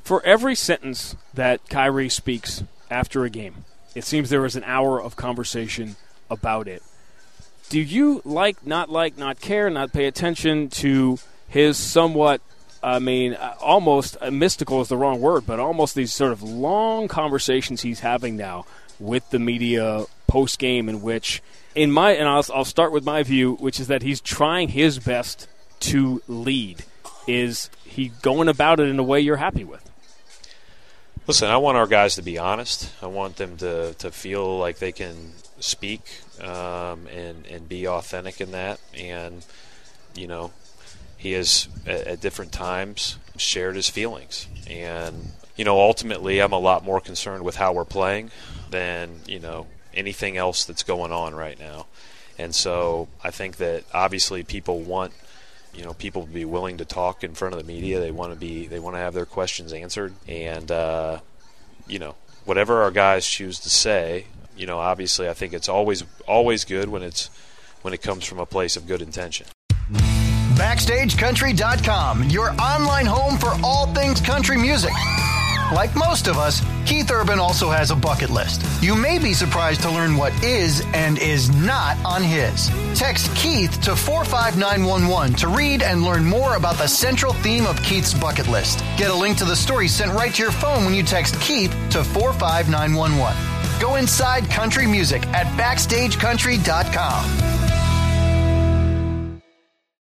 For every sentence that Kyrie speaks after a game, it seems there is an hour of conversation about it. Do you not care, not pay attention to his somewhat, almost mystical is the wrong word, but almost these sort of long conversations he's having now with the media post-game in which, I'll start with my view, which is that he's trying his best to lead. Is he going about it in a way you're happy with? Listen, I want our guys to be honest. I want them to feel like they can speak and be authentic in that. And, he has at different times shared his feelings. And, ultimately I'm a lot more concerned with how we're playing than, anything else that's going on right now. And so I think that obviously people want people to be willing to talk in front of the media. They want to have their questions answered. And, whatever our guys choose to say, obviously I think it's always good when it comes from a place of good intention. BackstageCountry.com, your online home for all things country music. Like most of us, Keith Urban also has a bucket list. You may be surprised to learn what is and is not on his. Text Keith to 45911 to read and learn more about the central theme of Keith's bucket list. Get a link to the story sent right to your phone when you text Keith to 45911. Go inside country music at BackstageCountry.com.